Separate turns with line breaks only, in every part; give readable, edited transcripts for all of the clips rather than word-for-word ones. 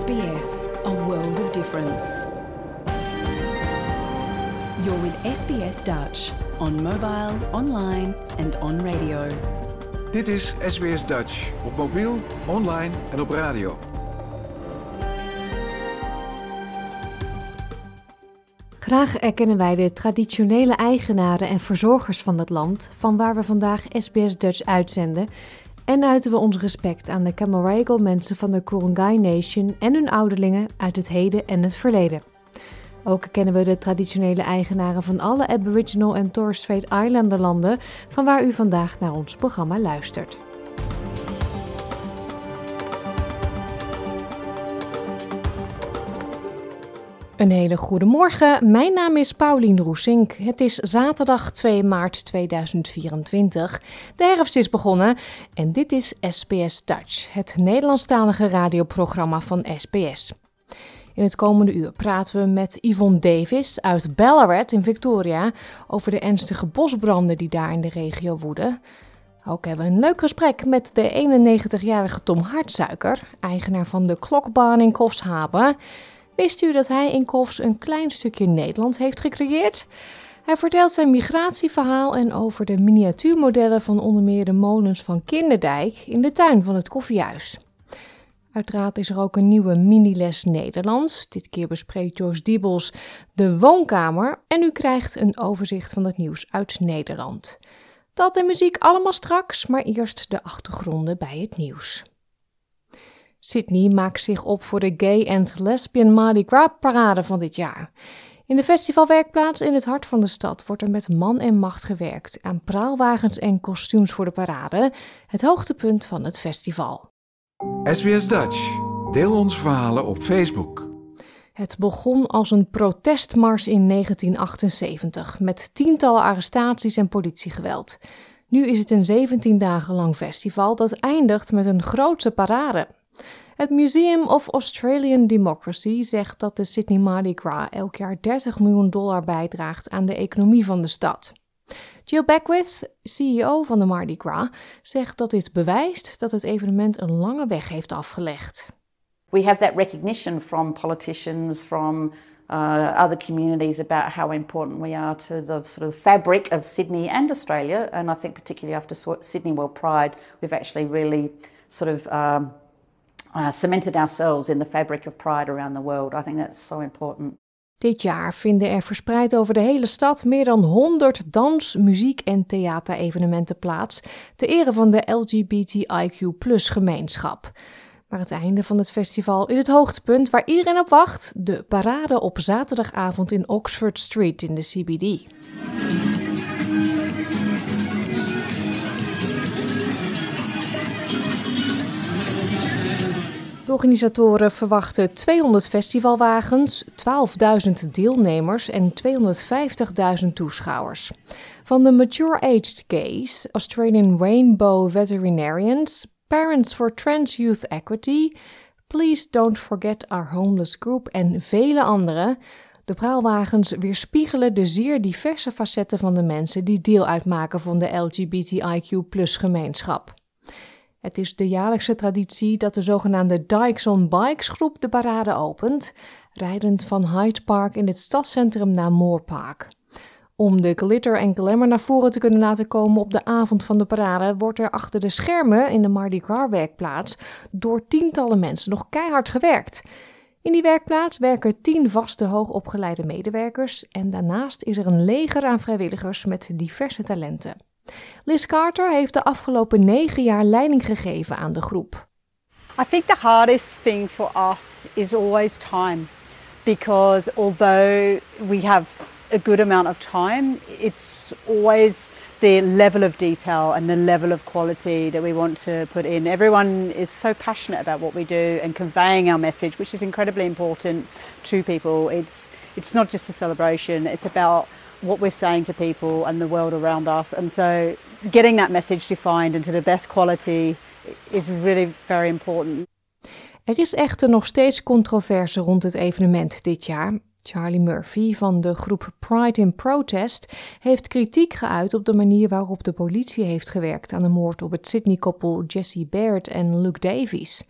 SBS, a world of difference. You're with SBS Dutch, on mobile, online and on radio.
Dit is SBS Dutch, op mobiel, online en op radio.
Graag erkennen wij de traditionele eigenaren en verzorgers van het land, van waar we vandaag SBS Dutch uitzenden, en uiten we ons respect aan de Camaragal mensen van de Ku-ring-gai Nation en hun ouderlingen uit het heden en het verleden. Ook kennen we de traditionele eigenaren van alle Aboriginal en Torres Strait Islander landen, van waar u vandaag naar ons programma luistert. Een hele goede morgen, mijn naam is Paulien Roesink. Het is zaterdag 2 maart 2024. De herfst is begonnen en dit is SBS Dutch, het Nederlandstalige radioprogramma van SBS. In het komende uur praten we met Yvonne Davis uit Ballarat in Victoria over de ernstige bosbranden die daar in de regio woeden. Ook hebben we een leuk gesprek met de 91-jarige Tom Hartsuiker, eigenaar van de Klokbaan in Coffs-Harbour. Wist u dat hij in Coffs een klein stukje Nederland heeft gecreëerd? Hij vertelt zijn migratieverhaal en over de miniatuurmodellen van onder meer de molens van Kinderdijk in de tuin van het koffiehuis. Uiteraard is er ook een nieuwe miniles Nederlands. Dit keer bespreekt Joyce Diebels de woonkamer en u krijgt een overzicht van het nieuws uit Nederland. Dat en muziek allemaal straks, maar eerst de achtergronden bij het nieuws. Sydney maakt zich op voor de Gay and Lesbian Mardi Gras parade van dit jaar. In de festivalwerkplaats in het hart van de stad wordt er met man en macht gewerkt aan praalwagens en kostuums voor de parade, het hoogtepunt van het festival.
SBS Dutch, deel onze verhalen op Facebook.
Het begon als een protestmars in 1978 met tientallen arrestaties en politiegeweld. Nu is het een 17 dagen lang festival dat eindigt met een grootse parade. Het Museum of Australian Democracy zegt dat de Sydney Mardi Gras elk jaar $30 miljoen bijdraagt aan de economie van de stad. Jill Beckwith, CEO van de Mardi Gras, zegt dat dit bewijst dat het evenement een lange weg heeft afgelegd.
We have that recognition from politicians, from other communities about how important we are to the sort of fabric of Sydney and Australia. And I think particularly after Sydney World Pride, we've actually really sort of cemented ourselves in the fabric of pride around the world. I think that's so important.
Dit jaar vinden er verspreid over de hele stad meer dan 100 dans-, muziek- en theaterevenementen plaats ter ere van de LGBTIQ+ gemeenschap. Maar het einde van het festival is het hoogtepunt waar iedereen op wacht: de parade op zaterdagavond in Oxford Street in de CBD. De organisatoren verwachten 200 festivalwagens, 12.000 deelnemers en 250.000 toeschouwers. Van de mature-aged gays, Australian Rainbow Veterinarians, Parents for Trans Youth Equity, Please Don't Forget Our Homeless Group en vele anderen. De praalwagens weerspiegelen de zeer diverse facetten van de mensen die deel uitmaken van de LGBTIQ+ gemeenschap. Het is de jaarlijkse traditie dat de zogenaamde Dykes on Bikes groep de parade opent, rijdend van Hyde Park in het stadscentrum naar Moore Park. Om de glitter en glamour naar voren te kunnen laten komen op de avond van de parade, wordt er achter de schermen in de Mardi Gras werkplaats door tientallen mensen nog keihard gewerkt. In die werkplaats werken 10 vaste hoogopgeleide medewerkers en daarnaast is er een leger aan vrijwilligers met diverse talenten. Liz Carter heeft de afgelopen 9 jaar leiding gegeven aan de groep.
I think the hardest thing for us is always time, because although we have a good amount of time, it's always the level of detail and the level of quality that we want to put in. Everyone is so passionate about what we do and conveying our message, which is incredibly important to people. It's not just a celebration, it's about what we're saying to people and the world around us. And so getting that message defined into the best quality is really very important.
Er is echter nog steeds controverse rond het evenement dit jaar. Charlie Murphy van de groep Pride in Protest heeft kritiek geuit op de manier waarop de politie heeft gewerkt aan de moord op het Sydney-koppel Jessie Baird en Luke Davies.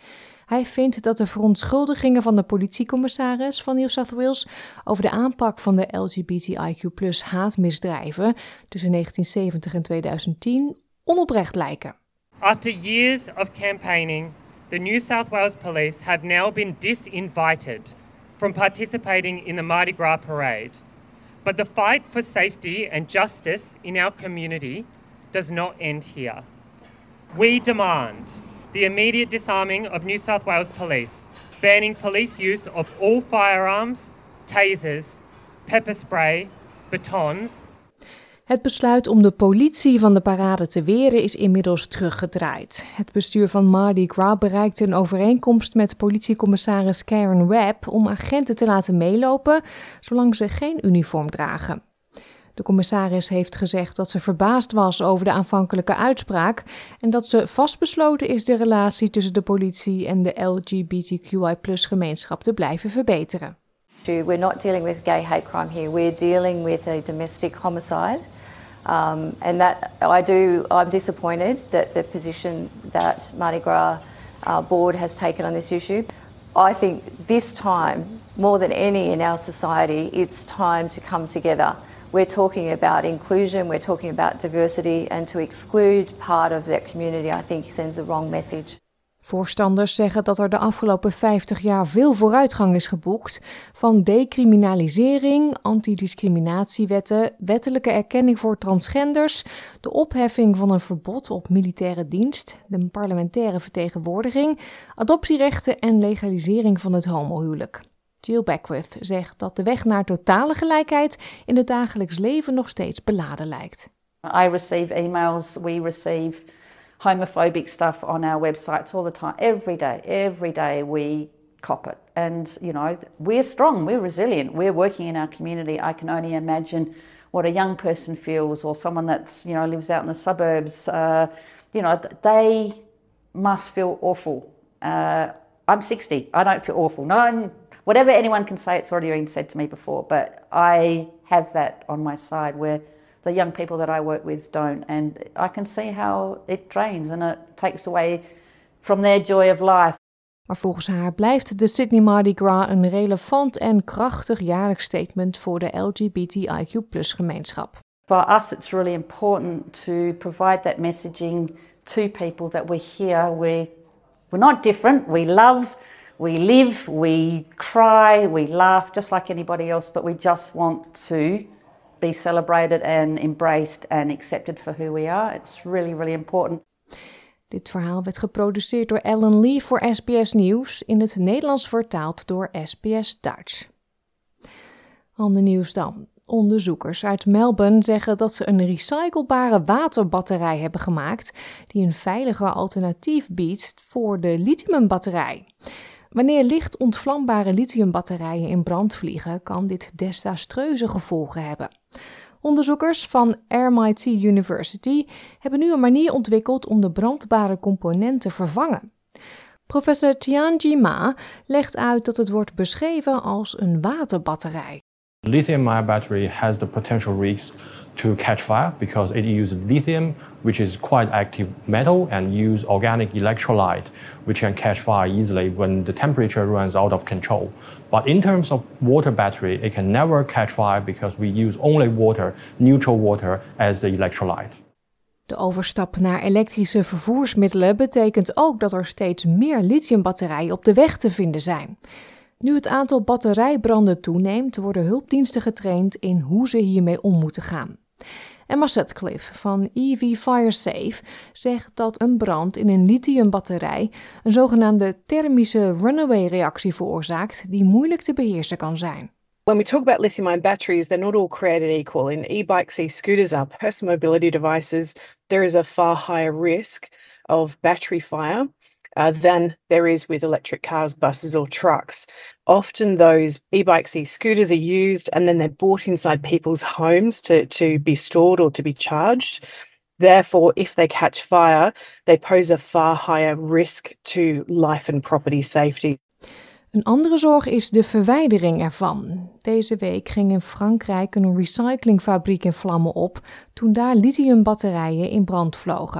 Hij vindt dat de verontschuldigingen van de politiecommissaris van New South Wales over de aanpak van de LGBTIQ+ haatmisdrijven tussen 1970 en 2010 onoprecht lijken.
After years of campaigning, the New South Wales Police have now been disinvited from participating in the Mardi Gras parade. But the fight for safety and justice in our community does not end here. We demand the immediate disarming of New South Wales Police, banning police use of all firearms, tasers, pepper spray, batons.
Het besluit om de politie van de parade te weren is inmiddels teruggedraaid. Het bestuur van Mardi Gras bereikte een overeenkomst met politiecommissaris Karen Webb om agenten te laten meelopen, zolang ze geen uniform dragen. De commissaris heeft gezegd dat ze verbaasd was over de aanvankelijke uitspraak en dat ze vastbesloten is de relatie tussen de politie en de LGBTQI+-gemeenschap te blijven verbeteren.
We're not dealing with gay hate crime here. We're dealing with a domestic homicide. And that I'm disappointed that the position that Mardi Gras board has taken on this issue. I think this time, more than any in our society, it's time to come together. We're talking about inclusion, we're talking about diversity, and to exclude part of that community, I think sends a wrong message.
Voorstanders zeggen dat er de afgelopen 50 jaar veel vooruitgang is geboekt, van decriminalisering, antidiscriminatiewetten, wettelijke erkenning voor transgenders, de opheffing van een verbod op militaire dienst, de parlementaire vertegenwoordiging, adoptierechten en legalisering van het homohuwelijk. Jill Beckwith zegt dat de weg naar totale gelijkheid in het dagelijks leven nog steeds beladen lijkt.
I receive emails, we receive homophobic stuff on our websites all the time. Every day we cop it. And, you know, we're strong, we're resilient, we're working in our community. I can only imagine what a young person feels, or someone that, you know, lives out in the suburbs. They must feel awful. I'm 60, I don't feel awful. No, whatever anyone can say, it's already been said to me before, but I have that on my side where the young people that I work with don't, and I can see how it drains and it takes away from their joy of life.
Maar volgens haar blijft de Sydney Mardi Gras een relevant en krachtig jaarlijks statement voor de LGBTIQ+-gemeenschap.
For us it's really important to provide that messaging to people that we're here, we're not different, we love, we live, we cry, we laugh just like anybody else, but we just want to be celebrated and embraced and accepted for who we are. It's really, really important.
Dit verhaal werd geproduceerd door Ellen Lee voor SBS Nieuws, in het Nederlands vertaald door SBS Dutch. Ander nieuws dan. Onderzoekers uit Melbourne zeggen dat ze een recyclebare waterbatterij hebben gemaakt die een veiliger alternatief biedt voor de lithiumbatterij. Wanneer licht ontvlambare lithiumbatterijen in brand vliegen, kan dit desastreuze gevolgen hebben. Onderzoekers van RMIT University hebben nu een manier ontwikkeld om de brandbare component te vervangen. Professor Tianji Ma legt uit dat het wordt beschreven als een waterbatterij.
Lithium-ion battery has the potential risks to catch fire because it uses lithium, which is quite active metal, and use organic electrolyte, which can catch fire easily when the temperature runs out of control. But in terms of water battery, it can never catch fire because we use only water, neutral water, as the electrolyte.
De overstap naar elektrische vervoersmiddelen betekent ook dat er steeds meer lithiumbatterijen op de weg te vinden zijn. Nu het aantal batterijbranden toeneemt, worden hulpdiensten getraind in hoe ze hiermee om moeten gaan. Emma Sutcliffe van EV FireSafe zegt dat een brand in een lithiumbatterij een zogenaamde thermische runaway-reactie veroorzaakt die moeilijk te beheersen kan zijn.
When we talk about lithium-ion batteries, they're not all created equal. In e-bikes, e-scooters are personal mobility devices. There is a far higher risk of battery fire than there is with electric cars, buses or trucks. Often those e-bikes, e-scooters are used and then they're bought inside people's homes to be stored or to be charged. Therefore, if they catch fire, they pose a far higher risk to life and property safety.
Een andere zorg is de verwijdering ervan. Deze week ging in Frankrijk een recyclingfabriek in vlammen op toen daar lithiumbatterijen in brand vlogen.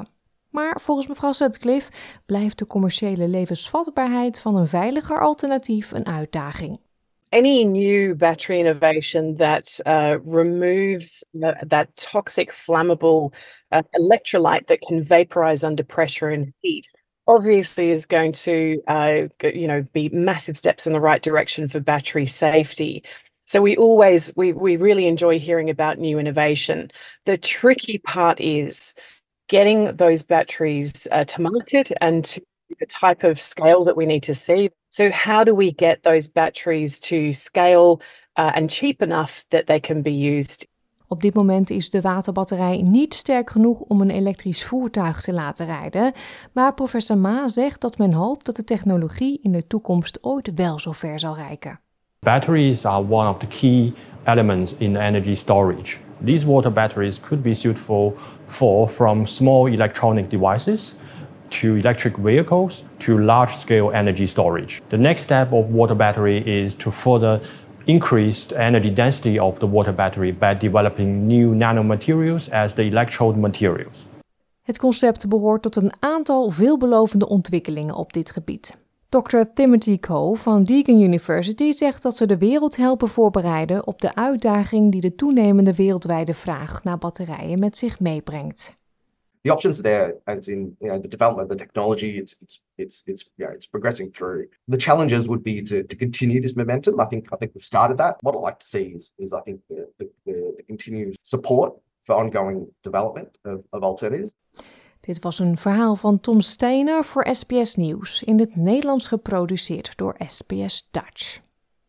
Maar volgens mevrouw Sutcliffe blijft de commerciële levensvatbaarheid van een veiliger alternatief een uitdaging.
Any new battery innovation that removes that toxic, flammable electrolyte that can vaporize under pressure and heat obviously is going to, be massive steps in the right direction for battery safety. So we really enjoy hearing about new innovation. The tricky part is getting those batteries to market and to the type of scale that we need to see. So how do we get those batteries to scale and cheap enough that they can be used?
Op dit moment is de waterbatterij niet sterk genoeg om een elektrisch voertuig te laten rijden. Maar professor Ma zegt dat men hoopt dat de technologie in de toekomst ooit wel zo ver zal reiken.
Batteries are one of the key elements in energy storage. These water batteries could be suitable from small electronic devices to electric vehicles to large-scale energy storage. The next step of water battery is to further increase the energy density of the water battery by developing new nanomaterials as the electrode materials.
Het concept behoort tot een aantal veelbelovende ontwikkelingen op dit gebied. Dr. Timothy Coe van Deakin University zegt dat ze de wereld helpen voorbereiden op de uitdaging die de toenemende wereldwijde vraag naar batterijen met zich meebrengt.
The options are there, as in the development of the technology. It's progressing through. The challenges would be to continue this momentum. I think we've started that. What I'd like to see is I think the continued support for ongoing development of alternatives.
Dit was een verhaal van Tom Steiner voor SBS Nieuws, in het Nederlands geproduceerd door SBS Dutch.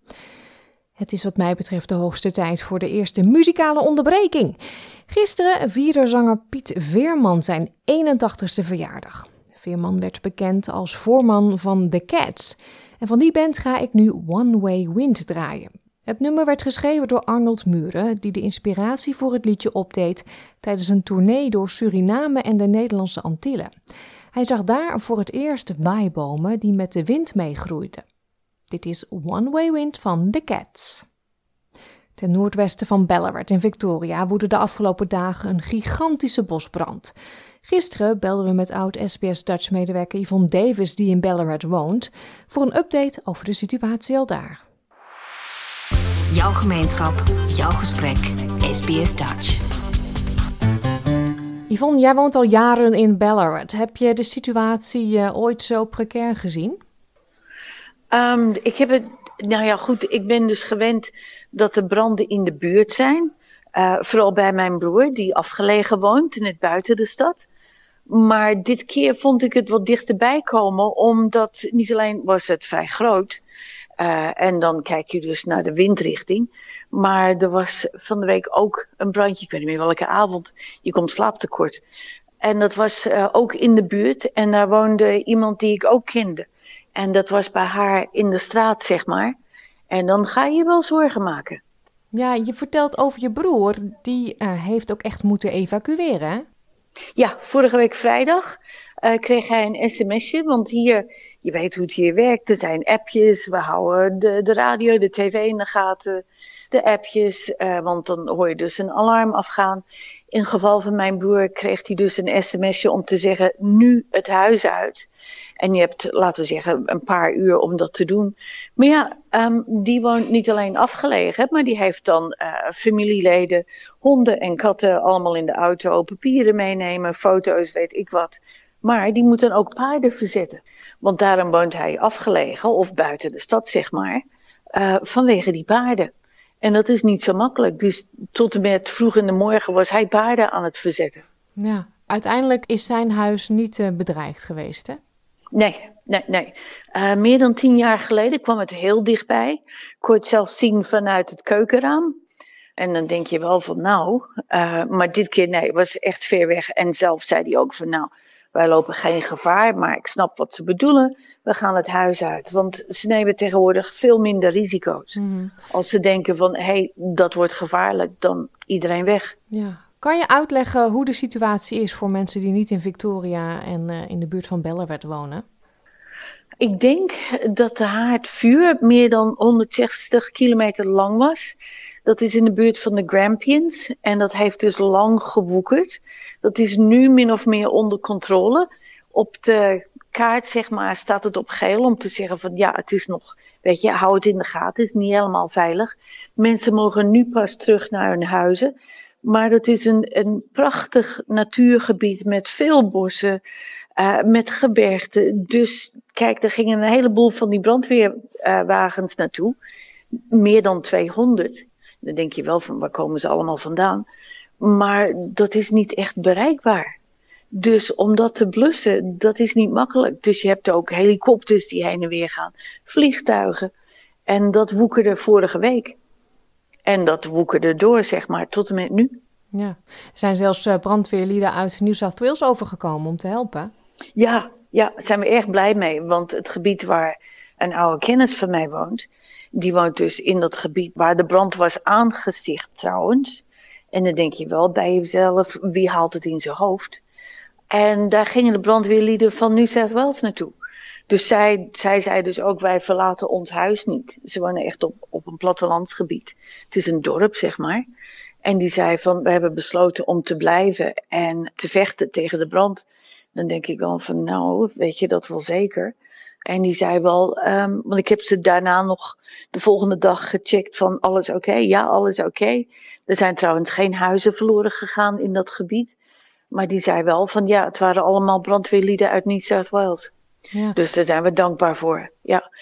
Het is wat mij betreft de hoogste tijd voor de eerste muzikale onderbreking. Gisteren vierde zanger Piet Veerman zijn 81ste verjaardag. Veerman werd bekend als voorman van The Cats. En van die band ga ik nu One Way Wind draaien. Het nummer werd geschreven door Arnold Muren, die de inspiratie voor het liedje opdeed tijdens een tournee door Suriname en de Nederlandse Antillen. Hij zag daar voor het eerst waaibomen die met de wind meegroeiden. Dit is One Way Wind van The Cats. Ten noordwesten van Ballarat in Victoria woedde de afgelopen dagen een gigantische bosbrand. Gisteren belden we met oud-SBS Dutch-medewerker Yvonne Davis, die in Ballarat woont, voor een update over de situatie al daar.
Jouw gemeenschap, jouw gesprek, SBS Dutch.
Yvonne, jij woont al jaren in Ballarat. Heb je de situatie ooit zo precair gezien?
Ik ben dus gewend dat er branden in de buurt zijn. Vooral bij mijn broer, die afgelegen woont, net buiten de stad. Maar dit keer vond ik het wat dichterbij komen, omdat niet alleen was het vrij groot. En dan kijk je dus naar de windrichting. Maar er was van de week ook een brandje, ik weet niet meer welke avond. Je komt slaaptekort. En dat was ook in de buurt. En daar woonde iemand die ik ook kende. En dat was bij haar in de straat, zeg maar. En dan ga je wel zorgen maken.
Ja, je vertelt over je broer. Die heeft ook echt moeten evacueren, hè?
Ja, vorige week vrijdag kreeg hij een sms'je. Want hier, je weet hoe het hier werkt. Er zijn appjes, we houden de radio, de tv in de gaten. De appjes, want dan hoor je dus een alarm afgaan. In geval van mijn broer kreeg hij dus een sms'je om te zeggen, nu het huis uit. En je hebt, laten we zeggen, een paar uur om dat te doen. Maar ja, die woont niet alleen afgelegen, maar die heeft dan familieleden, honden en katten allemaal in de auto, papieren meenemen, foto's, weet ik wat. Maar die moet dan ook paarden verzetten. Want daarom woont hij afgelegen, of buiten de stad, zeg maar, vanwege die paarden. En dat is niet zo makkelijk. Dus tot en met vroeg in de morgen was hij paarden aan het verzetten.
Ja, uiteindelijk is zijn huis niet bedreigd geweest, hè?
Nee. Meer dan 10 jaar geleden kwam het heel dichtbij. Ik kon het zelf zien vanuit het keukenraam. En dan denk je wel van maar dit keer nee, het was echt ver weg. En zelf zei hij ook van wij lopen geen gevaar, maar ik snap wat ze bedoelen. We gaan het huis uit, want ze nemen tegenwoordig veel minder risico's. Mm-hmm. Als ze denken van, dat wordt gevaarlijk, dan iedereen weg.
Ja. Kan je uitleggen hoe de situatie is voor mensen die niet in Victoria en in de buurt van Ballarat wonen?
Ik denk dat de haardvuur meer dan 160 kilometer lang was. Dat is in de buurt van de Grampians en dat heeft dus lang gewoekerd. Dat is nu min of meer onder controle. Op de kaart, zeg maar, staat het op geel om te zeggen van ja, het is nog, weet je, hou het in de gaten, het is niet helemaal veilig. Mensen mogen nu pas terug naar hun huizen. Maar dat is een prachtig natuurgebied met veel bossen, met gebergten. Dus kijk, er gingen een heleboel van die brandweerwagens naartoe. Meer dan 200. Dan denk je wel van waar komen ze allemaal vandaan. Maar dat is niet echt bereikbaar. Dus om dat te blussen, dat is niet makkelijk. Dus je hebt ook helikopters die heen en weer gaan. Vliegtuigen. En dat woekerde vorige week. En dat woekerde door, zeg maar, tot en met nu.
Ja. Er zijn zelfs brandweerlieden uit New South Wales overgekomen om te helpen.
Ja, daar zijn we erg blij mee. Want het gebied waar een oude kennis van mij woont, die woont dus in dat gebied waar de brand was aangesticht trouwens. En dan denk je wel bij jezelf, wie haalt het in zijn hoofd? En daar gingen de brandweerlieden van New South Wales naartoe. Dus zij zei dus ook, wij verlaten ons huis niet. Ze wonen echt op een plattelandsgebied. Het is een dorp, zeg maar. En die zei van, we hebben besloten om te blijven en te vechten tegen de brand. Dan denk ik wel van, nou, weet je dat wel zeker. En die zei wel, want ik heb ze daarna nog de volgende dag gecheckt van, alles oké? Ja, alles oké. Er zijn trouwens geen huizen verloren gegaan in dat gebied. Maar die zei wel van, ja, het waren allemaal brandweerlieden uit New South Wales. Ja. Dus daar zijn we dankbaar voor. Ja,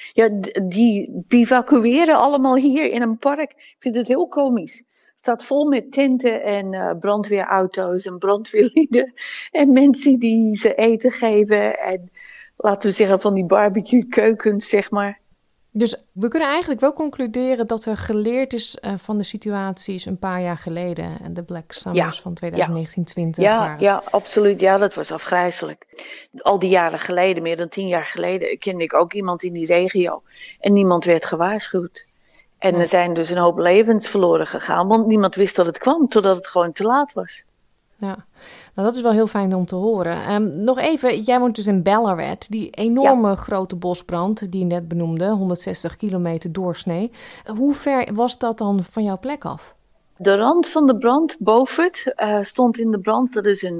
die bivakkueren allemaal hier in een park. Ik vind het heel komisch. Het staat vol met tenten en brandweerauto's en brandweerlieden. En mensen die ze eten geven. En laten we zeggen van die barbecue keukens, zeg maar.
Dus we kunnen eigenlijk wel concluderen dat er geleerd is van de situaties een paar jaar geleden. De Black Summers van 2019-20.
Ja, absoluut. Ja, dat was afgrijselijk. Al die jaren geleden, meer dan 10 jaar geleden, kende ik ook iemand in die regio. En niemand werd gewaarschuwd. En er zijn dus een hoop levens verloren gegaan, want niemand wist dat het kwam, totdat het gewoon te laat was.
Ja, nou dat is wel heel fijn om te horen. Nog even, jij woont dus in Ballarat, die enorme grote bosbrand die je net benoemde, 160 kilometer doorsnee. Hoe ver was dat dan van jouw plek af?
De rand van de brand, Beaufort, stond in de brand. Dat is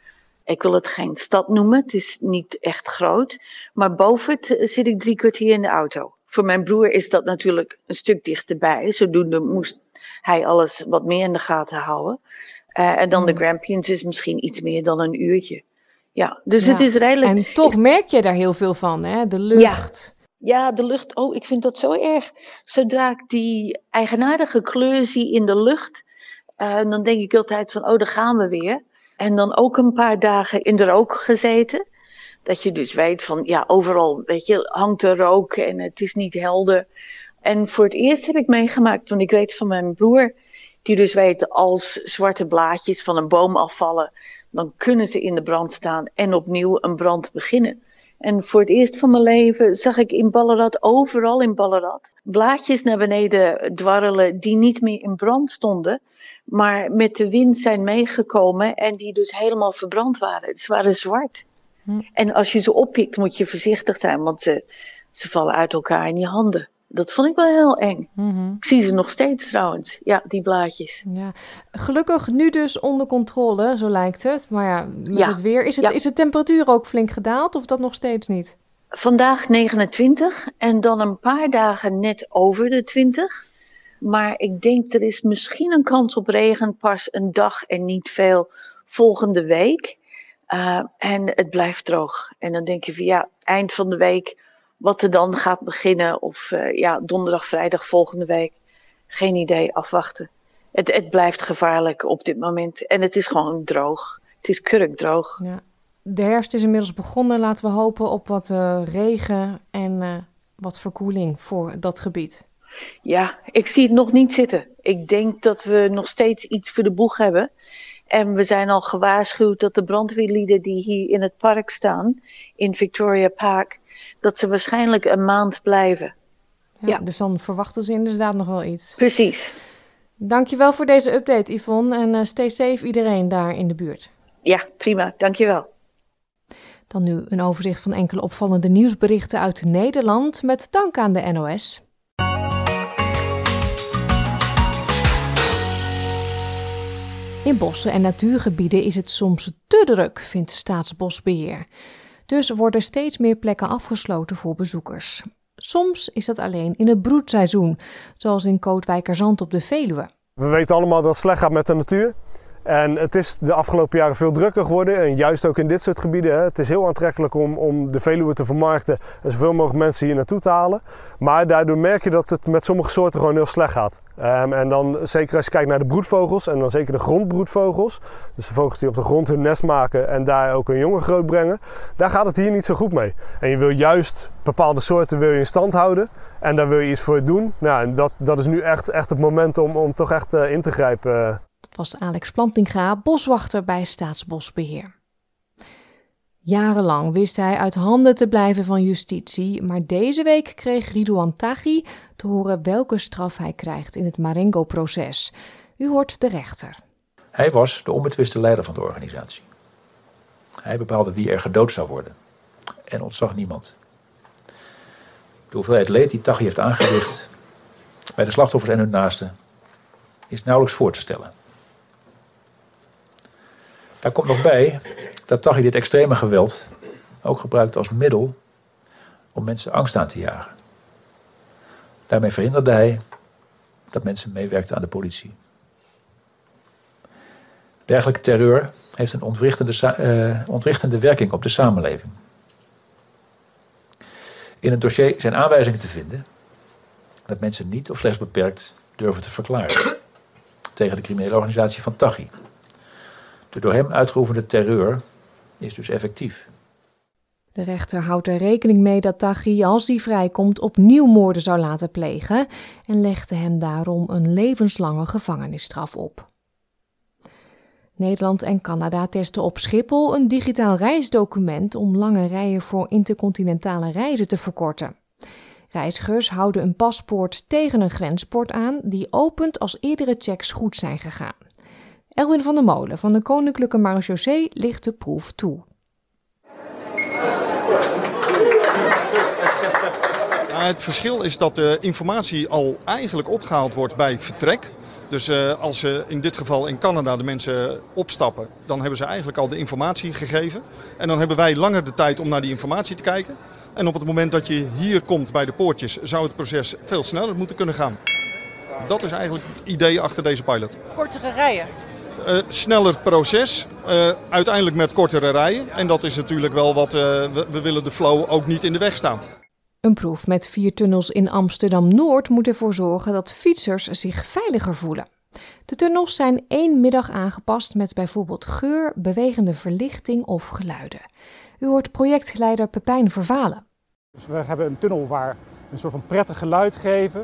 ik wil het geen stad noemen, het is niet echt groot. Maar Beaufort zit ik 3 kwartier in de auto. Voor mijn broer is dat natuurlijk een stuk dichterbij. Zodoende moest hij alles wat meer in de gaten houden. En dan de Grampians is misschien iets meer dan een uurtje. Ja, dus het is redelijk.
En toch merk je daar heel veel van, hè? De lucht.
Ja, de lucht. Oh, ik vind dat zo erg. Zodra ik die eigenaardige kleur zie in de lucht, dan denk ik altijd van, daar gaan we weer. En dan ook een paar dagen in de rook gezeten. Dat je dus weet van, ja, overal, weet je, hangt er rook en het is niet helder. En voor het eerst heb ik meegemaakt, want ik weet van mijn broer, die dus weet als zwarte blaadjes van een boom afvallen, dan kunnen ze in de brand staan en opnieuw een brand beginnen. En voor het eerst van mijn leven zag ik in Ballarat, overal in Ballarat, blaadjes naar beneden dwarrelen die niet meer in brand stonden, maar met de wind zijn meegekomen en die dus helemaal verbrand waren. Ze waren zwart. En als je ze oppikt moet je voorzichtig zijn, want ze vallen uit elkaar in je handen. Dat vond ik wel heel eng. Mm-hmm. Ik zie ze nog steeds trouwens, ja, die blaadjes.
Ja. Gelukkig nu dus onder controle, zo lijkt het. Maar ja, met het weer. Is de temperatuur ook flink gedaald of dat nog steeds niet?
Vandaag 29 en dan een paar dagen net over de 20. Maar ik denk er is misschien een kans op regen pas een dag en niet veel volgende week. En het blijft droog. En dan denk je van ja, eind van de week, wat er dan gaat beginnen. Of donderdag, vrijdag volgende week. Geen idee, afwachten. Het blijft gevaarlijk op dit moment. En het is gewoon droog. Het is kurkdroog.
Ja. De herfst is inmiddels begonnen. Laten we hopen op wat regen en wat verkoeling voor dat gebied.
Ja, ik zie het nog niet zitten. Ik denk dat we nog steeds iets voor de boeg hebben. En we zijn al gewaarschuwd dat de brandweerlieden die hier in het park staan, in Victoria Park, dat ze waarschijnlijk een maand blijven.
Ja. Dus dan verwachten ze inderdaad nog wel iets.
Precies.
Dankjewel voor deze update, Yvonne. En stay safe iedereen daar in de buurt.
Ja, prima. Dankjewel.
Dan nu een overzicht van enkele opvallende nieuwsberichten uit Nederland met dank aan de NOS. In bossen en natuurgebieden is het soms te druk, vindt Staatsbosbeheer. Dus worden steeds meer plekken afgesloten voor bezoekers. Soms is dat alleen in het broedseizoen, zoals in Kootwijkerzand op de Veluwe.
We weten allemaal dat het slecht gaat met de natuur. En het is de afgelopen jaren veel drukker geworden. En juist ook in dit soort gebieden. Hè. Het is heel aantrekkelijk om de Veluwe te vermarkten en zoveel mogelijk mensen hier naartoe te halen. Maar daardoor merk je dat het met sommige soorten gewoon heel slecht gaat. En dan zeker als je kijkt naar de broedvogels en dan zeker de grondbroedvogels. Dus de vogels die op de grond hun nest maken en daar ook hun jongen grootbrengen. Daar gaat het hier niet zo goed mee. En je wil juist bepaalde soorten wil je in stand houden. En daar wil je iets voor doen. Nou, en dat is nu echt het moment om toch echt in te grijpen.
Dat was Alex Plantinga, boswachter bij Staatsbosbeheer. Jarenlang wist hij uit handen te blijven van justitie, maar deze week kreeg Ridouan Taghi te horen welke straf hij krijgt in het Marengo-proces. U hoort de rechter.
Hij was de onbetwiste leider van de organisatie. Hij bepaalde wie er gedood zou worden en ontzag niemand. De hoeveelheid leed die Taghi heeft aangericht bij de slachtoffers en hun naasten is nauwelijks voor te stellen. Daar komt nog bij dat Taghi dit extreme geweld ook gebruikt als middel om mensen angst aan te jagen. Daarmee verhinderde hij dat mensen meewerkten aan de politie. Dergelijke terreur heeft een ontwrichtende werking op de samenleving. In het dossier zijn aanwijzingen te vinden dat mensen niet of slechts beperkt durven te verklaren tegen de criminele organisatie van Taghi. De door hem uitgeoefende terreur is dus effectief.
De rechter houdt er rekening mee dat Taghi, als hij vrijkomt, opnieuw moorden zou laten plegen en legde hem daarom een levenslange gevangenisstraf op. Nederland en Canada testen op Schiphol een digitaal reisdocument om lange rijen voor intercontinentale reizen te verkorten. Reizigers houden een paspoort tegen een grenspoort aan die opent als eerdere checks goed zijn gegaan. Elwin van der Molen van de Koninklijke Marechaussee licht de proef toe.
Het verschil is dat de informatie al eigenlijk opgehaald wordt bij vertrek. Dus als in dit geval in Canada de mensen opstappen, dan hebben ze eigenlijk al de informatie gegeven. En dan hebben wij langer de tijd om naar die informatie te kijken. En op het moment dat je hier komt bij de poortjes, zou het proces veel sneller moeten kunnen gaan. Dat is eigenlijk het idee achter deze pilot.
Kortere rijen?
Sneller proces, uiteindelijk met kortere rijen. En dat is natuurlijk wel wat we willen de flow ook niet in de weg staan.
Een proef met 4 tunnels in Amsterdam-Noord moet ervoor zorgen dat fietsers zich veiliger voelen. De tunnels zijn 1 middag aangepast met bijvoorbeeld geur, bewegende verlichting of geluiden. U hoort projectleider Pepijn Vervalen.
Dus we hebben een tunnel waar een soort van prettig geluid geven.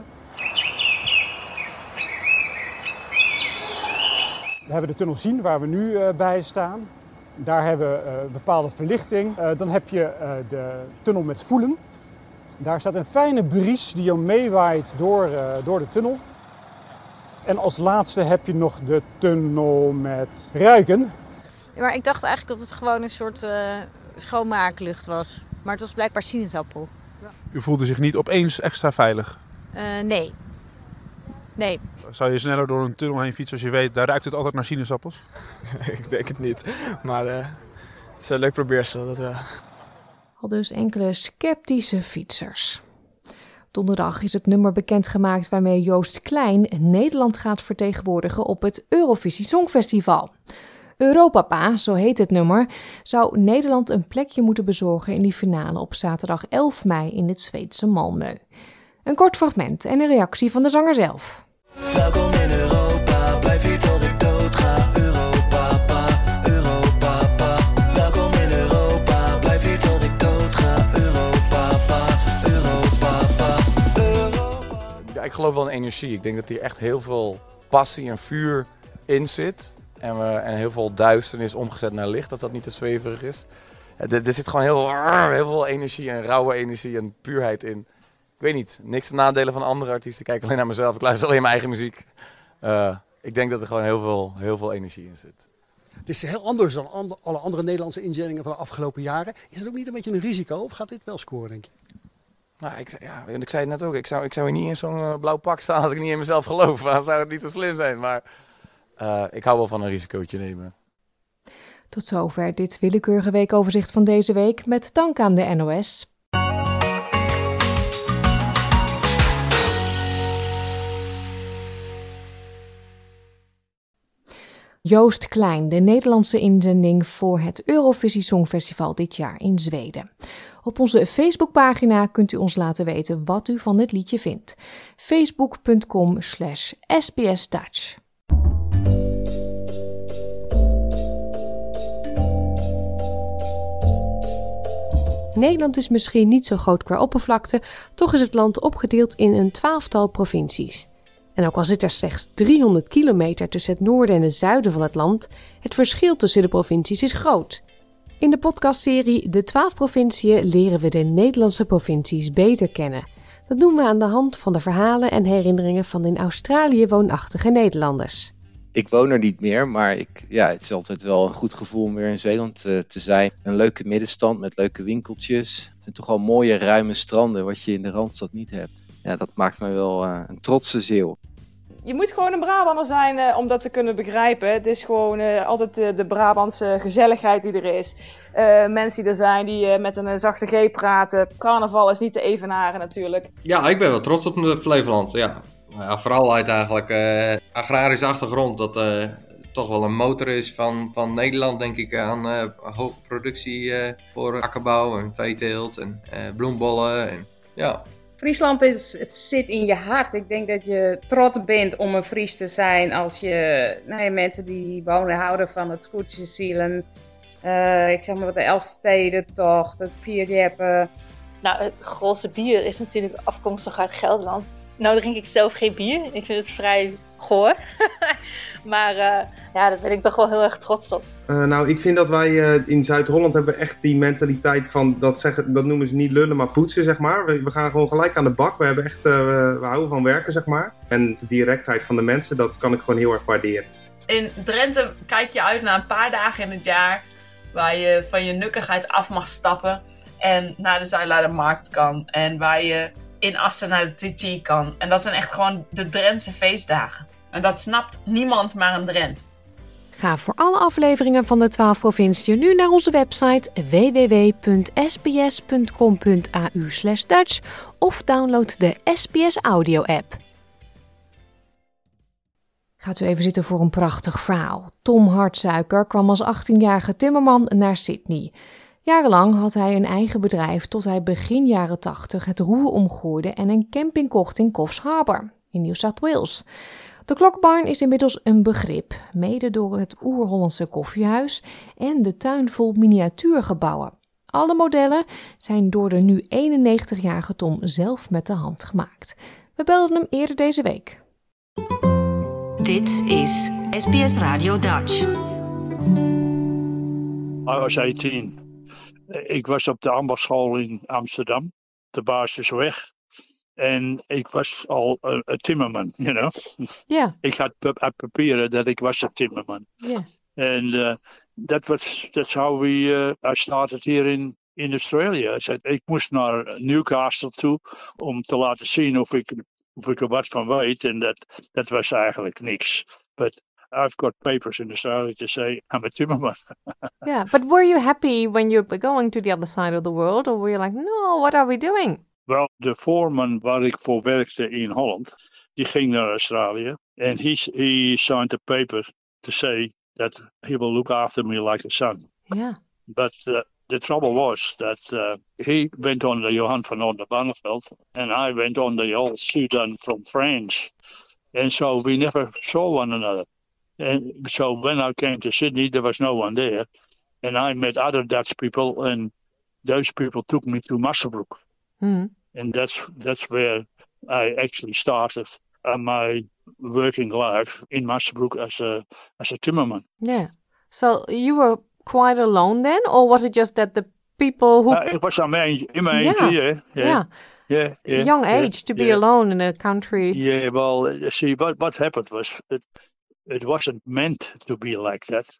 We hebben de tunnel zien waar we nu bij staan. Daar hebben we bepaalde verlichting. Dan heb je de tunnel met voelen. Daar staat een fijne bries die jou meewaait door de tunnel. En als laatste heb je nog de tunnel met ruiken.
Ja, maar ik dacht eigenlijk dat het gewoon een soort schoonmaaklucht was. Maar het was blijkbaar sinaasappel.
U voelde zich niet opeens extra veilig?
Nee. Nee.
Zou je sneller door een tunnel heen fietsen als je weet, daar ruikt het altijd naar sinaasappels?
Ik denk het niet, maar het is een leuk probeersel. Dat wel.
Al dus enkele sceptische fietsers. Donderdag is het nummer bekendgemaakt waarmee Joost Klein Nederland gaat vertegenwoordigen op het Eurovisie Songfestival. Europapa, zo heet het nummer, zou Nederland een plekje moeten bezorgen in die finale op zaterdag 11 mei in het Zweedse Malmö. Een kort fragment en een reactie van de zanger zelf.
Welkom in Europa, blijf hier tot ik dood ga. Europapa, Europapa. Welkom in Europa, blijf hier tot ik dood ga. Europapa, Europapa, Europapa.
Ja, ik geloof wel in energie. Ik denk dat hier echt heel veel passie en vuur in zit. En heel veel duisternis omgezet naar licht, als dat niet te zweverig is. Er zit gewoon heel veel energie en rauwe energie en puurheid in. Ik weet niet, niks te nadelen van andere artiesten. Ik kijk alleen naar mezelf, ik luister alleen mijn eigen muziek. Ik denk dat er gewoon heel veel energie in zit.
Het is heel anders dan alle andere Nederlandse inzendingen van de afgelopen jaren. Is het ook niet een beetje een risico of gaat dit wel scoren, denk je?
Nou, ik zei het net ook, ik zou hier niet in zo'n blauw pak staan als ik niet in mezelf geloof. Dan zou het niet zo slim zijn, maar ik hou wel van een risicootje nemen.
Tot zover dit willekeurige weekoverzicht van deze week met dank aan de NOS. Joost Klein, de Nederlandse inzending voor het Eurovisie Songfestival dit jaar in Zweden. Op onze Facebookpagina kunt u ons laten weten wat u van dit liedje vindt. facebook.com/sbsdutch. Nederland is misschien niet zo groot qua oppervlakte, toch is het land opgedeeld in een 12-tal provincies. En ook al zit er slechts 300 kilometer tussen het noorden en het zuiden van het land, het verschil tussen de provincies is groot. In de podcastserie De 12 Provinciën leren we de Nederlandse provincies beter kennen. Dat doen we aan de hand van de verhalen en herinneringen van in Australië woonachtige Nederlanders.
Ik woon er niet meer, maar het is altijd wel een goed gevoel om weer in Zeeland te zijn. Een leuke middenstand met leuke winkeltjes. En toch al mooie ruime stranden wat je in de Randstad niet hebt. Ja, dat maakt mij wel een trotse Zeeuw.
Je moet gewoon een Brabander zijn om dat te kunnen begrijpen. Het is gewoon altijd de Brabantse gezelligheid die er is. Mensen die er zijn die met een zachte G praten. Carnaval is niet te evenaren natuurlijk.
Ja, ik ben wel trots op Flevoland, ja. Ja, vooral uit eigenlijk agrarische achtergrond dat toch wel een motor is van Nederland, denk ik, aan hoge productie voor akkerbouw en veeteelt en bloembollen. En, ja.
Friesland het zit in je hart. Ik denk dat je trots bent om een Fries te zijn als je mensen die wonen houden van het scootjesielen. Ik zeg maar wat de Elfstedentocht, het Vierjeppen.
Nou, het Grolse bier is natuurlijk afkomstig uit Gelderland. Nou drink ik zelf geen bier. Ik vind het vrij goor. Maar daar ben ik toch wel heel erg trots op.
Nou, ik vind dat wij in Zuid-Holland hebben echt die mentaliteit van, dat noemen ze niet lullen, maar poetsen, zeg maar. We gaan gewoon gelijk aan de bak. We hebben echt, we houden van werken, zeg maar. En de directheid van de mensen, dat kan ik gewoon heel erg waarderen.
In Drenthe kijk je uit naar een paar dagen in het jaar waar je van je nukkigheid af mag stappen en naar de Zuidlaardermarkt kan. En waar je in Assen naar de TT kan. En dat zijn echt gewoon de Drentse feestdagen. En dat snapt niemand maar een Drent.
Ga voor alle afleveringen van de 12 provinciën nu naar onze website www.sbs.com.au/Dutch of download de SBS Audio app. Gaat u even zitten voor een prachtig verhaal. Tom Hartsuiker kwam als 18-jarige timmerman naar Sydney. Jarenlang had hij een eigen bedrijf tot hij begin jaren 80 het roer omgooide en een camping kocht in Coffs Harbour in New South Wales. De Klokbarn is inmiddels een begrip, mede door het oer-Hollandse koffiehuis en de tuin vol miniatuurgebouwen. Alle modellen zijn door de nu 91-jarige Tom zelf met de hand gemaakt. We belden hem eerder deze week.
Dit is SBS Radio Dutch.
I was 18. Ik was op de ambachtschool in Amsterdam, de Basisweg. En ik was al een timmerman, you know.
Yeah.
Ik had papieren dat ik was een timmerman.
Yeah.
And that's how I started here in Australia. Ik moest naar Newcastle toe om te laten zien of ik er wat van weet. En dat was eigenlijk niks. But I've got papers in Australia to say I'm a timmerman.
Yeah, but were you happy when you were going to the other side of the world? Or were you like, no, what are we doing?
Wel, de voorman waar ik voor werkte in Holland, die ging naar Australië. En he signed a paper to say that he will look after me like a son.
Yeah.
But the trouble was that he went on the Johan van Onderbarneveld and I went on the old Sudan from France. And so we never saw one another. And so when I came to Sydney, there was no one there. And I met other Dutch people and those people took me to Musselbrook.
Mm.
And that's where I actually started my working life in Musselbrook as a timmerman.
Yeah. So you were quite alone then, or was it just that the people who...
It was in my age, yeah.
Young age to be alone in a country.
Yeah, well, see, what happened was it wasn't meant to be like that.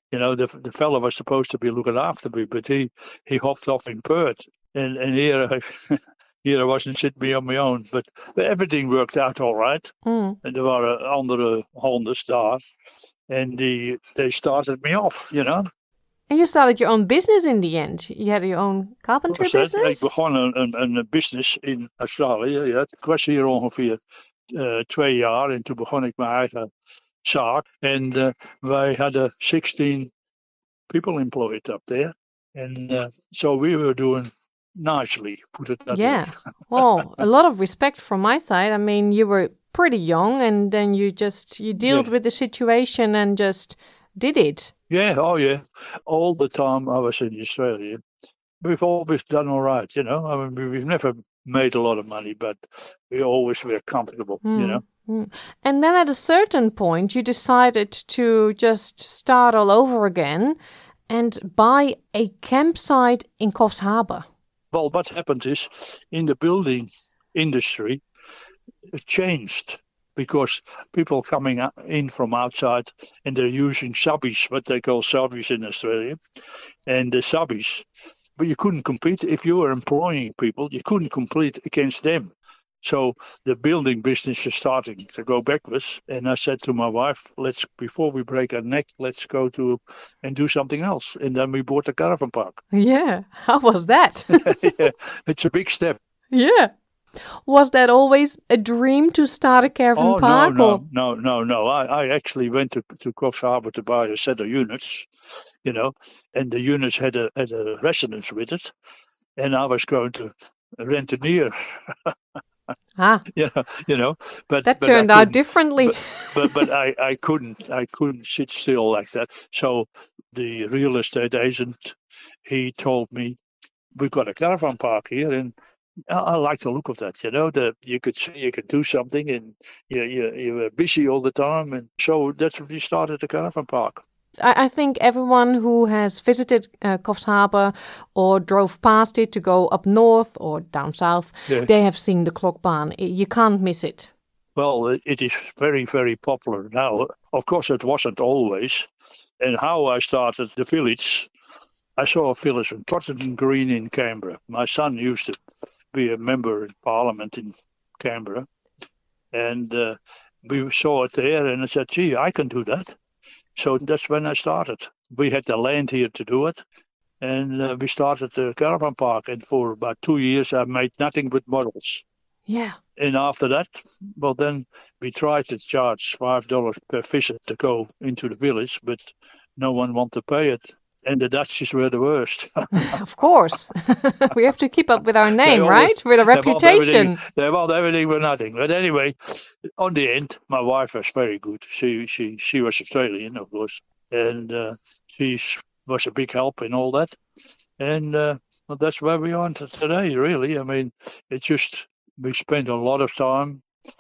You know, the fellow was supposed to be looking after me, but he hopped off in Perth. And here I wasn't sitting me on my own. But everything worked out all right.
Mm.
En er waren andere Hondas daar. And they started me off, you know.
And you started your own business in the end. You had your own carpentry business?
Ik begon een business in Australië. Ja. Ik was hier ongeveer 2 jaar. En toen begon ik mijn eigen zaak. En wij hadden 16 people employed up there. And so we were doing nicely, put it that way.
Well, a lot of respect from my side. I mean, you were pretty young and then you dealt with the situation and just did it.
Yeah, oh yeah. All the time I was in Australia, we've always done all right, you know. I mean, we've never made a lot of money, but we always were comfortable, you know.
Mm. And then at a certain point, you decided to just start all over again and buy a campsite in Coffs Harbour.
Well, what happened is, in the building industry, it changed because people coming in from outside and they're using subbies, what they call subbies in Australia. And the subbies, but you couldn't compete. If you were employing people, you couldn't compete against them. So the building business is starting to go backwards. And I said to my wife, before we break our neck, let's go and do something else. And then we bought a caravan park.
Yeah, how was that?
Yeah, it's a big step.
Yeah. Was that always a dream to start a caravan park?
No. I actually went to Coffs Harbour to buy a set of units, you know, and the units had a residence with it. And I was going to rent it near. You know, but
turned out differently.
but I couldn't sit still like that. So the real estate agent, he told me, we've got a caravan park here, and I like the look of that. You know, that you could see you could do something, and you were busy all the time, and so that's when we started the caravan park.
I think everyone who has visited Coffs Harbour or drove past it to go up north or down south, they have seen the Klokbaan. You can't miss it.
Well, it is very, very popular now. Of course, it wasn't always. And how I started the village, I saw a village in Cotton Green in Canberra. My son used to be a member in Parliament in Canberra. And we saw it there, and I said, gee, I can do that. So that's when I started. We had the land here to do it, and we started the caravan park. And for about 2 years, I made nothing but models.
Yeah.
And after that, well, then we tried to charge $5 per visit to go into the village, but no one wanted to pay it. And the Dutchies were the worst.
Of course. We have to keep up with our name, right? With a reputation.
They want everything for nothing. But anyway, on the end, my wife was very good. She was Australian, of course. And she was a big help in all that. And well, that's where we are today, really. I mean, it's just, we spent a lot of time.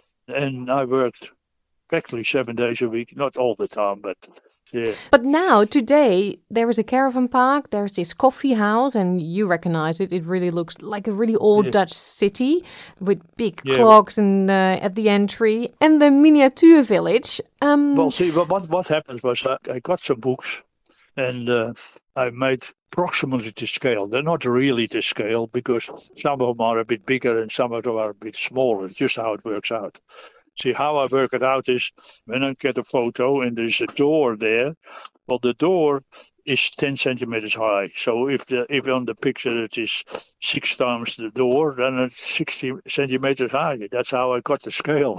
And I worked practically 7 days a week. Not all the time, but... yeah.
But now, today, there is a caravan park, there's this coffee house, and you recognize it. It really looks like a really old Dutch city with big clocks and at the entry. And the miniature village.
Well, see, what happened was I got some books, and I made approximately to scale. They're not really to scale, because some of them are a bit bigger and some of them are a bit smaller. It's just how it works out. See, how I work it out is when I get a photo and there's a door there, well, the door is 10 centimeters high. So if on the picture it is 6 times the door, then it's 60 centimeters high. That's how I got the scale.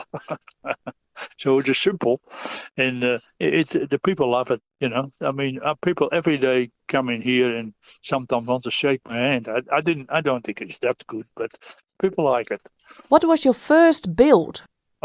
So it's just simple. And the people love it, you know. I mean, people every day come in here and sometimes want to shake my hand. I don't think it's that good, but people like it.
What was your first build?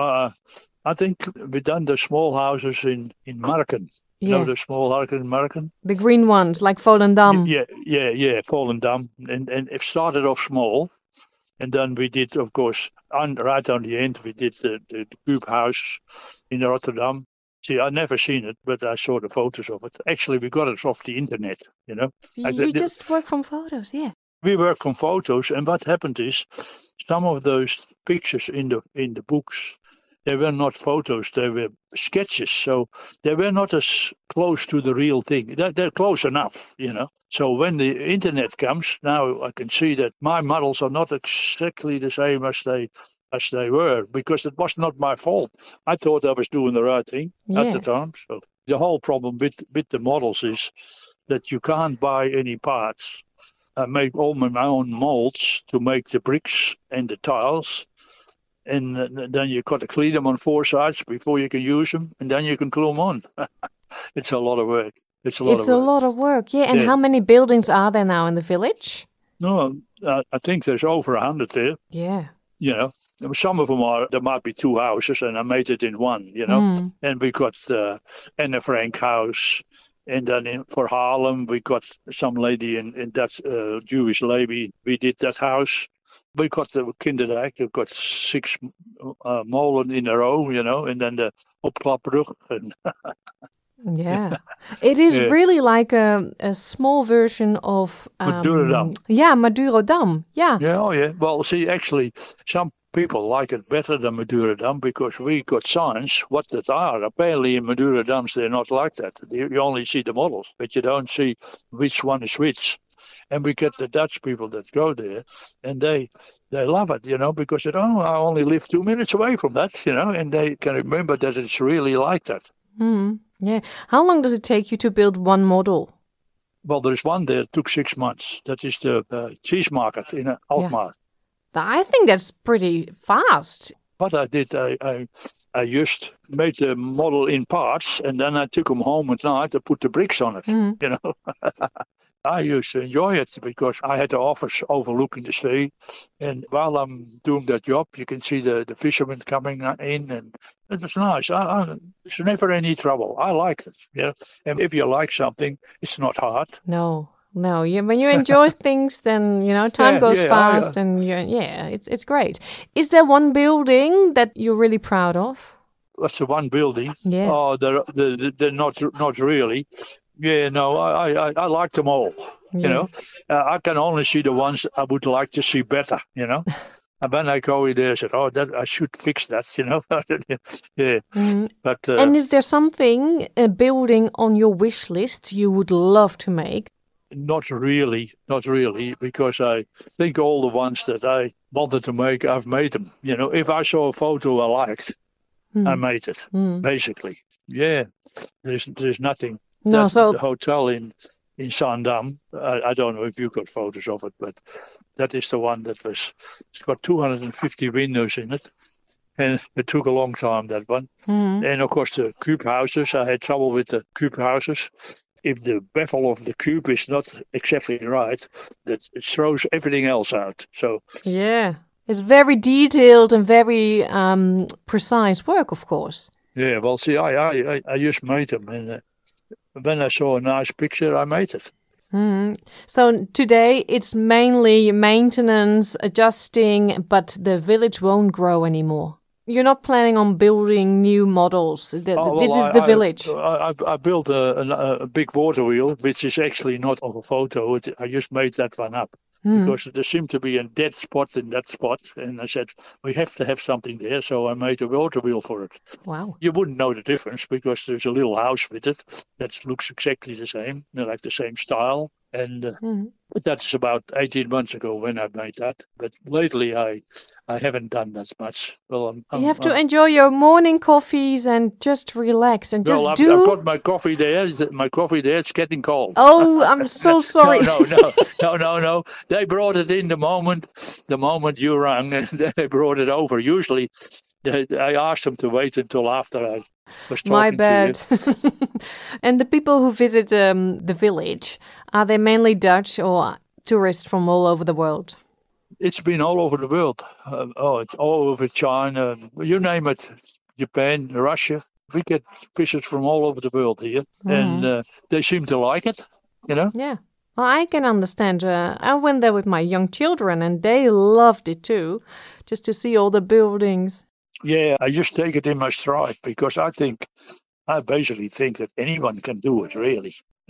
I think we've done the small houses in Marken. You know the small houses in Marken?
The green ones, like Volendam.
Yeah, Volendam. And it started off small. And then we did, of course, right on the end, we did the Cube house in Rotterdam. See, I've never seen it, but I saw the photos of it. Actually, we got it off the internet, you know.
You just work from photos, yeah.
We work from photos, and what happened is some of those pictures in the books, They were not photos, they were sketches. So they were not as close to the real thing. They're close enough, So when the internet comes, now I can see that my models are not exactly the same as they were, because it was not my fault. I thought I was doing the right thing at the time. So the whole problem with the models is that you can't buy any parts. I make all my own molds to make the bricks and the tiles. And then you got to clean them on 4 sides before you can use them, and then you can glue them on. It's a lot of work. It's a lot of work,
yeah. And how many buildings are there now in the village?
No, I think there's over 100 there.
Yeah.
Some of them there might be 2 houses, and I made it in one, And we got Anne Frank house. And then for Haarlem, we got some lady in that Jewish lady. We did that house. We got the Kinderdijk. We got 6 molen in a row, and then the Opklapbrug.
Yeah, it is really like a small version of
Madurodam.
Yeah, Madurodam. Yeah.
Yeah. Well, see, actually, some people like it better than Madurodam because we got signs what that are. Apparently, in Madurodams they're not like that. You only see the models, but you don't see which one is which. And we get the Dutch people that go there, and they love it, because I only live 2 minutes away from that, and they can remember that it's really like that.
Yeah. How long does it take you to build one model?
Well, there's one there that took 6 months. That is the cheese market in Alkmaar.
Yeah. I think that's pretty fast.
What I did, I just made the model in parts, and then I took them home at night to put the bricks on it, I used to enjoy it because I had the office overlooking the sea. And while I'm doing that job, you can see the fishermen coming in, and it was nice. There's never any trouble. I like it. And if you like something, it's not hard.
No. When you enjoy things, then time goes fast, and it's great. Is there one building that you're really proud of?
That's the one building.
Yeah.
Oh, they're not really. Yeah, no, I like them all.
Yeah.
I can only see the ones I would like to see better. And when I go in there, I said, I should fix that. Yeah. But
and is there something, a building on your wish list you would love to make?
Not really, because I think all the ones that I wanted to make, I've made them. If I saw a photo I liked, I made it, basically. Yeah, there's nothing.
No, so
the hotel in Zaandam, I don't know if you got photos of it, but that is the one it's got 250 windows in it. And it took a long time, that one. And of course, the cube houses, I had trouble with the cube houses. If the bevel of the cube is not exactly right, that it throws everything else out. So
yeah, it's very detailed and very precise work, of course.
Yeah, well, see, I just made them, and when I saw a nice picture, I made it.
So today it's mainly maintenance, adjusting, but the village won't grow anymore. You're not planning on building new models. This is the village.
I built a big water wheel, which is actually not of a photo. I just made that one up because there seemed to be a dead spot in that spot. And I said, we have to have something there. So I made a water wheel for it.
Wow.
You wouldn't know the difference because there's a little house with it that looks exactly the same, like the same style. And that's about 18 months ago when I made that. But lately I haven't done that much. Well,
you have to enjoy your morning coffees and just relax and just do.
I've got my coffee there. It's getting cold.
Oh, I'm so sorry.
No. They brought it in the moment you rang, and they brought it over. Usually, I asked them to wait until after I was talking
My bad.
to you.
And the people who visit the village, are they mainly Dutch or tourists from all over the world?
It's been all over the world. It's all over China. You name it. Japan, Russia. We get visitors from all over the world here. And they seem to like it,
Yeah. Well, I can understand. I went there with my young children and they loved it too, just to see all the buildings.
Yeah, I just take it in my stride because I basically think that anyone can do it, really.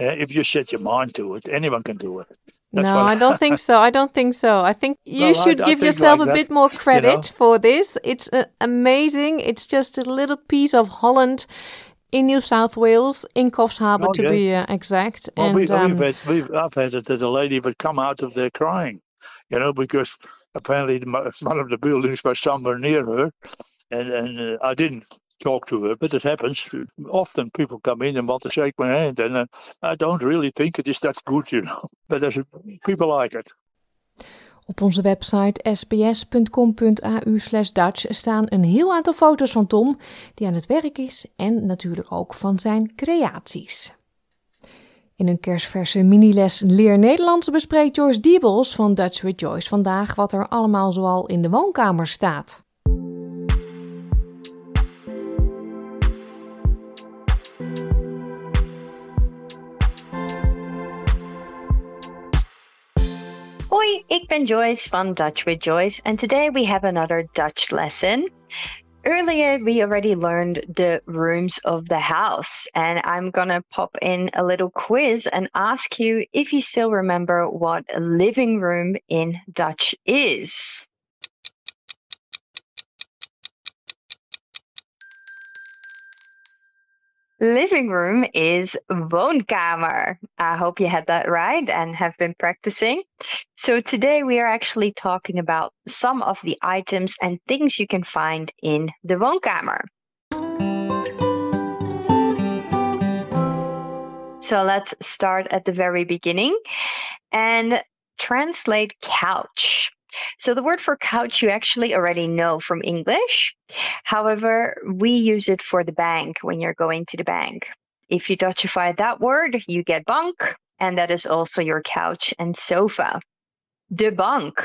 If you set your mind to it, anyone can do it.
I don't think so. I think you
Well,
should
I
give
think
yourself
like
a
that,
bit more credit
you know.
for this. It's amazing. It's just a little piece of Holland in New South Wales, in Coffs Harbour to be exact.
Well,
And
I've had it that a lady would come out of there crying, because apparently one of the buildings was somewhere near her, and I didn't talk to her, but it happens. Often people come in and want to shake my hand, and I don't really think it is that good, But there's people like it.
op onze website sbs.com.au/Dutch staan een heel aantal foto's van Tom die aan het werk is en natuurlijk ook van zijn creaties. In een kerstverse miniles Leer Nederlands bespreekt Joyce Diebels van Dutch with Joyce vandaag wat er allemaal zoal in de woonkamer staat.
Hoi, ik ben Joyce van Dutch with Joyce and today we have another Dutch lesson. Earlier we already learned the rooms of the house and I'm gonna pop in a little quiz and ask you if you still remember what a living room in Dutch is. Living room is woonkamer. I hope you had that right and have been practicing. So today we are actually talking about some of the items and things you can find in the woonkamer. So let's start at the very beginning and translate couch. So the word for couch you actually already know from English. However, we use it for the bank when you're going to the bank. If you Dutchify that word, you get bank, and that is also your couch and sofa. De bank.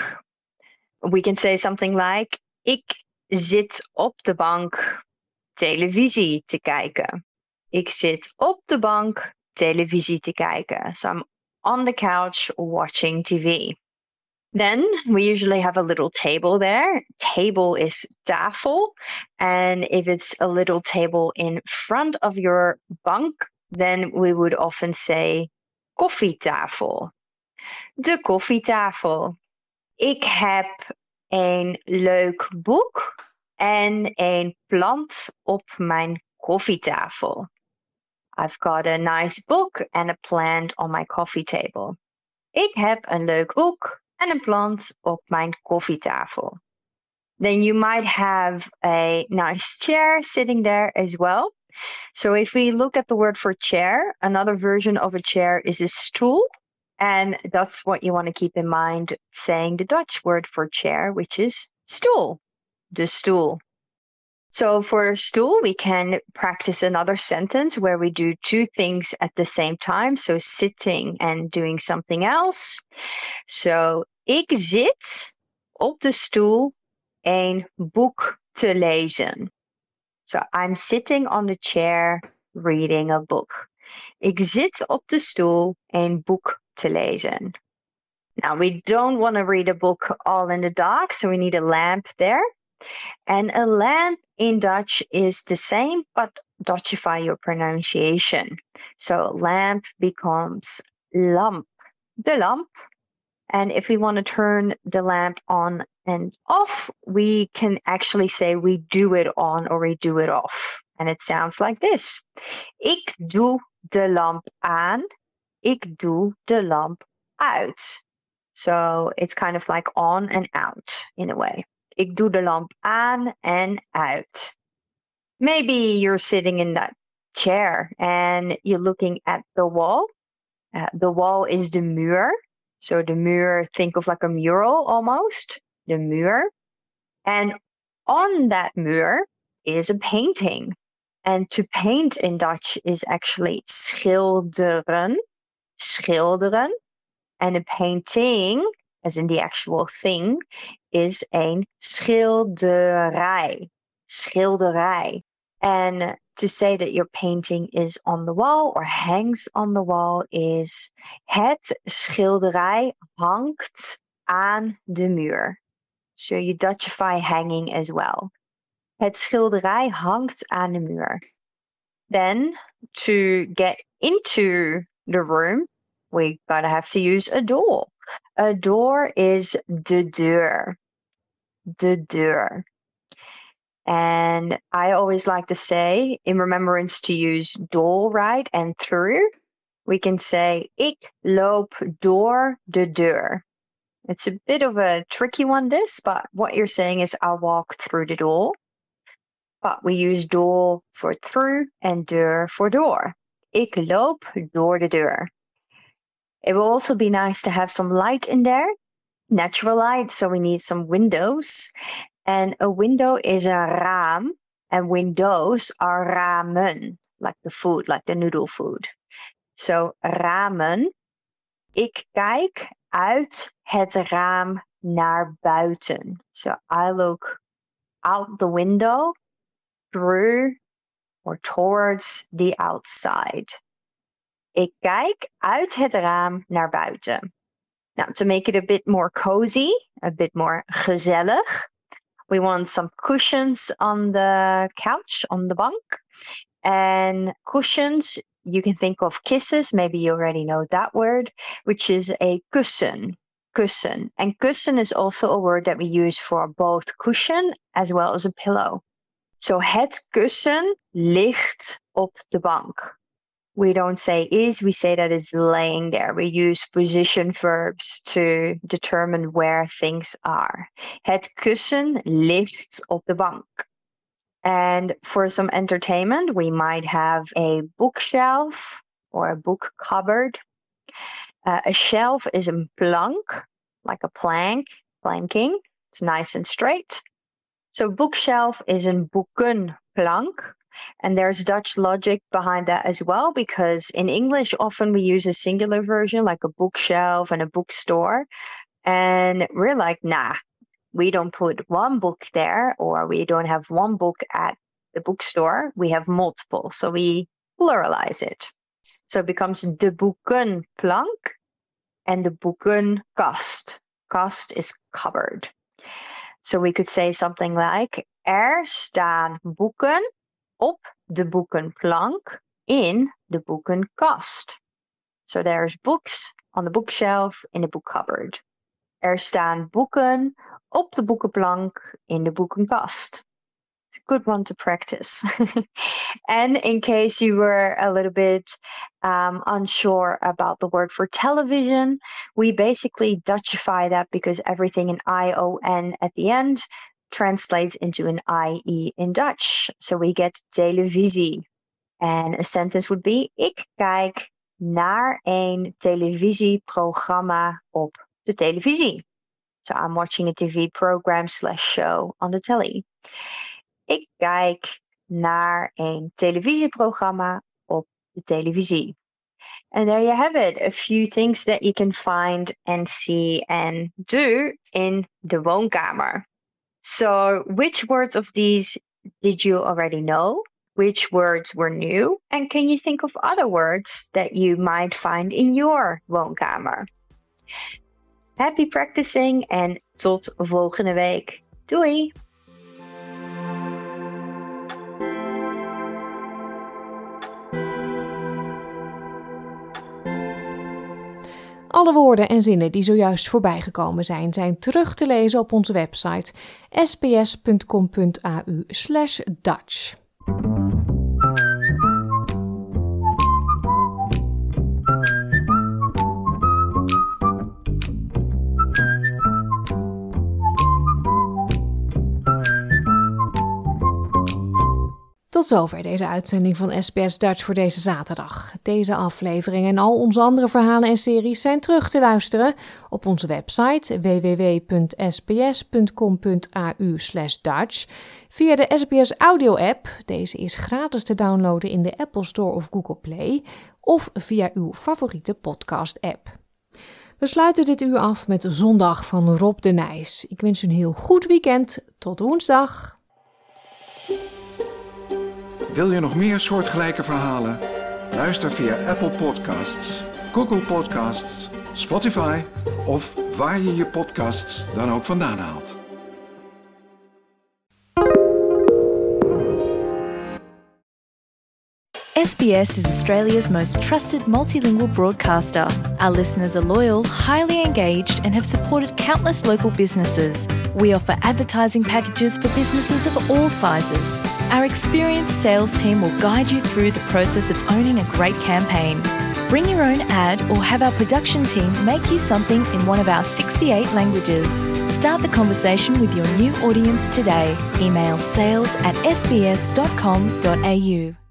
We can say something like, ik zit op de bank televisie te kijken. Ik zit op de bank televisie te kijken. So I'm on the couch watching TV. Then we usually have a little table there. Table is tafel. And if it's a little table in front of your bank, then we would often say koffietafel. De koffietafel. Ik heb een leuk boek en een plant op mijn koffietafel. I've got a nice book and a plant on my coffee table. Ik heb een leuk boek en een plant op mijn koffietafel. Then you might have a nice chair sitting there as well. So if we look at the word for chair, another version of a chair is a stoel. And that's what you want to keep in mind saying the Dutch word for chair, which is stoel. De stoel. So for stoel, we can practice another sentence where we do two things at the same time. So sitting and doing something else. So ik zit op de stoel een boek te lezen. So I'm sitting on the chair reading a book. Ik zit op de stoel een boek te lezen. Now we don't want to read a book all in the dark, so we need a lamp there. And a lamp in Dutch is the same, but Dutchify your pronunciation. So lamp becomes lamp, de lamp. And if we want to turn the lamp on and off, we can actually say we do it on or we do it off. And it sounds like this. Ik doe de lamp aan. Ik doe de lamp uit. So it's kind of like on and out in a way. Ik doe de lamp aan en uit. Maybe you're sitting in that chair and you're looking at the wall. The wall is de muur. So the muur, think of like a mural almost. De muur. And on that muur is a painting. And to paint in Dutch is actually schilderen. Schilderen. And a painting, as in the actual thing, is een schilderij. Schilderij. And to say that your painting is on the wall or hangs on the wall is het schilderij hangt aan de muur. So you Dutchify hanging as well. Het schilderij hangt aan de muur. Then to get into the room, we gotta have to use a door. A door is de deur. De deur. And I always like to say, in remembrance to use door, right, and through, we can say, ik loop door de deur. It's a bit of a tricky one, this, but what you're saying is I'll walk through the door. But we use door for through and deur for door. Ik loop door de deur. It will also be nice to have some light in there, natural light, so we need some windows. And a window is een raam, and windows are ramen, like the food, like the noodle food. So ramen, ik kijk uit het raam naar buiten. So I look out the window, through or towards the outside. Ik kijk uit het raam naar buiten. Now, to make it a bit more cozy, a bit more gezellig, we want some cushions on the couch, on the bunk. And cushions, you can think of kisses, maybe you already know that word, which is a kussen. Kussen. And kussen is also a word that we use for both cushion as well as a pillow. So het kussen ligt op de bank. We don't say is, we say that it's laying there. We use position verbs to determine where things are. Het kussen ligt op de bank. And for some entertainment, we might have a bookshelf or a book cupboard. A shelf is a plank, like a plank, planking. It's nice and straight. So bookshelf is een boekenplank. And there's Dutch logic behind that as well, because in English, often we use a singular version, like a bookshelf and a bookstore. And we're like, nah, we don't put one book there, or we don't have one book at the bookstore. We have multiple, so we pluralize it. So it becomes de boekenplank and de boekenkast. Kast is cupboard. So we could say something like, er staan boeken op de boekenplank in de boekenkast. So there's books on the bookshelf in the book cupboard. Er staan boeken op de boekenplank in de boekenkast. It's a good one to practice. And in case you were a little bit unsure about the word for television, we basically Dutchify that because everything in I-O-N at the end translates into an I-E in Dutch. So we get televisie. And a sentence would be, ik kijk naar een televisieprogramma op de televisie. So I'm watching a TV program / show on the telly. Ik kijk naar een televisieprogramma op de televisie. And there you have it, a few things that you can find and see and do in de woonkamer. So which words of these did you already know? Which words were new? And can you think of other words that you might find in your woonkamer? Happy practicing en tot volgende week. Doei!
Alle woorden en zinnen die zojuist voorbij gekomen zijn terug te lezen op onze website sbs.com.au/Dutch. Tot zover deze uitzending van SBS Dutch voor deze zaterdag. Deze aflevering en al onze andere verhalen en series zijn terug te luisteren op onze website www.sbs.com.au/Dutch, via de SBS Audio app, deze is gratis te downloaden in de Apple Store of Google Play, of via uw favoriete podcast app. We sluiten dit uur af met Zondag van Rob de Nijs. Ik wens u een heel goed weekend. Tot woensdag.
Wil je nog meer soortgelijke verhalen? Luister via Apple Podcasts, Google Podcasts, Spotify of waar je je podcasts dan ook vandaan haalt.
SBS is Australia's most trusted multilingual broadcaster. Our listeners are loyal, highly engaged, and have supported countless local businesses. We offer advertising packages for businesses of all sizes. Our experienced sales team will guide you through the process of owning a great campaign. Bring your own ad or have our production team make you something in one of our 68 languages. Start the conversation with your new audience today. Email sales@sbs.com.au.